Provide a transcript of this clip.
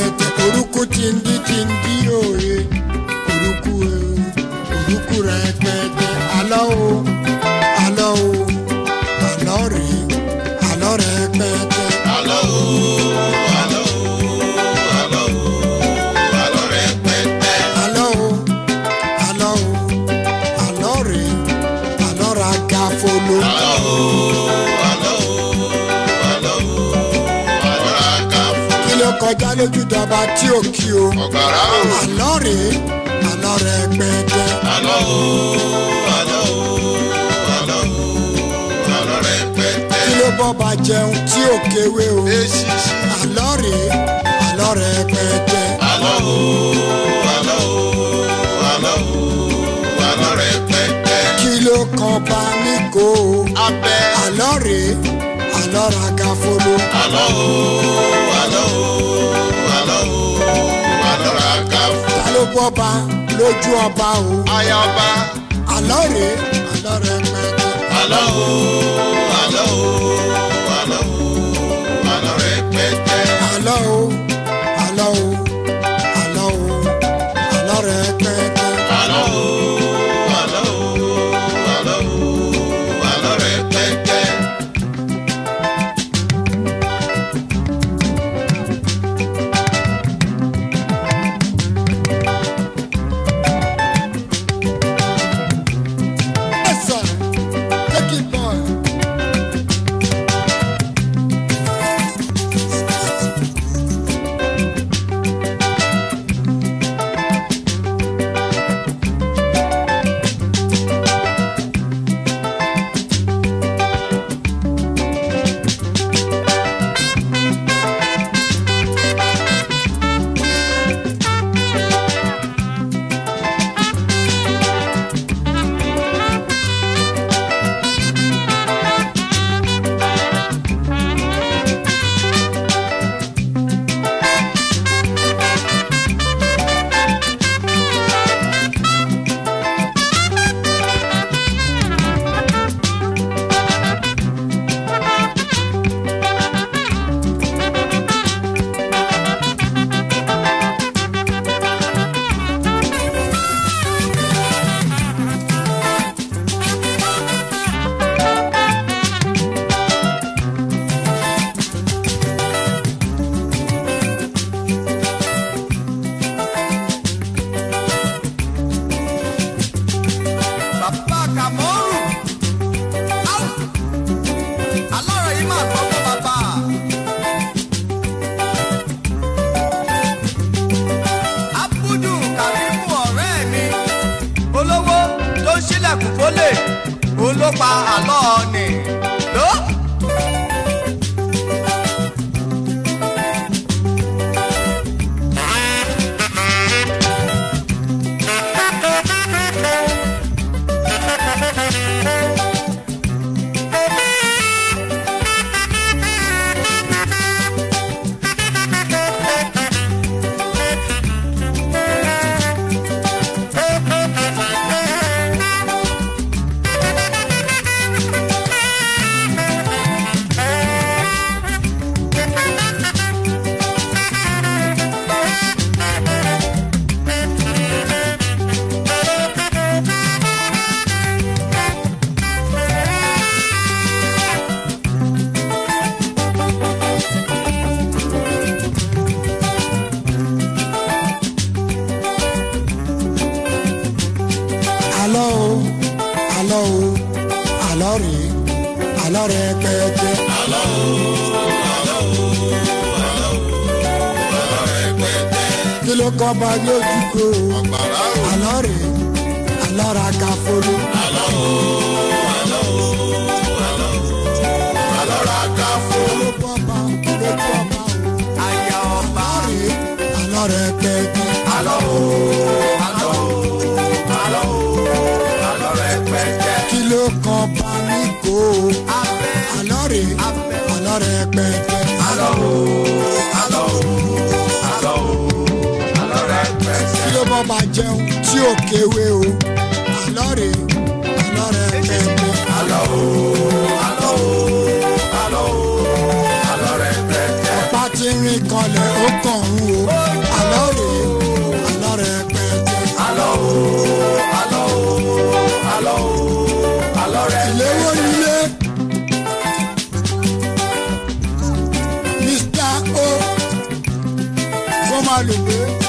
rẹpẹtẹ orúkú tìǹdí òye orúkú rẹpẹtẹ alọ́ o alọ́ o alọ́ rèé alọ́ rẹpẹtẹ. Alọ́ o alọ́ o alọ́ o alọ́ rẹpẹtẹ. Alọ́ o alọ́ o alọ́ rèé alọ́ ra gafolo. Alọ́ o alọ́ o alọ́ o alọ́ ra gafolo. Kí ló kọjá lójú dọba tí ò kí o. Ọ̀gbàrá o. Alọ́ rèé alọ́ rẹpẹtẹ. Alọ́ o alọ́ o alọ́ o alọ́ rẹpẹtẹ. Kí ló bọ́ba jẹun tí ò kéwé o. Eṣiṣi. Alọ́ rèé alọ́ rẹpẹtẹ. Alọ́ o alọ́ o alọ́ o alọ́ rẹpẹtẹ. Kí ló kan bá ní kó o. Abẹ́. Alọ́ rèé alọ́ ra gafolo. Alọ́ o alọ́ o alọ́ o alọ́ ra gafolo. Ta ló bọ́ba lójú ọba o. Ayaba. Alọ́ rèé alọ́ rẹpẹtẹ. Alọ́ o alọ́ o alọ́ o alọ́ rẹpẹtẹ. Alọ́ o alọ́ o alọ́ o alọ́ rẹpẹtẹ. Alọ́ o alọ́ o alọ́ o alọ́ rẹpẹtẹ. Yes, sir. Take it, boy. Bàbá Kàmọ́rù. Alọ́rọ̀ yìí máa gbọ́ fún bàbá. Abudu Kàrímù ọ̀rẹ́ mi. Olówó tó ń ṣílẹ̀kùn fólè. Òun ló pa àlọ́ ni. Ló. Alọ́ o alọ́ o alọ́ rèé alọ́ rẹpẹtẹ. Alọ́ o alọ́ o alọ́ o alọ́ rẹpẹtẹ. Kí ló kọ́ bá lójú kó o. Ọ̀gbàrá o. Alọ́ rèé alọ́ ra gafolo. Alọ́ o alọ́ o alọ́ o alọ́ ra gafolo. Kí ló bọ́ba lójú ọba o. Aya ọba. Alọ́ rèé alọ́ rẹpẹtẹ. Alọ́ o alọ́ o alọ́ o alọ́ rẹpẹtẹ. Kí ló kan bá ní kó o. Abẹ́. Alọ́ rèé alọ́ rẹpẹtẹ. Alọ́ o alọ́ o alọ́ o alọ́ rẹpẹtẹ. Kí ló bọ́ba jẹun tí ò kéwé o. Alọ́ rèé alọ́ rẹpẹtẹ. Alọ́ o alọ́ o alọ́ o alọ́ rẹpẹtẹ. Ọ̀pá tí ń rìn kanlẹ̀ ó kàn ń o. gbé.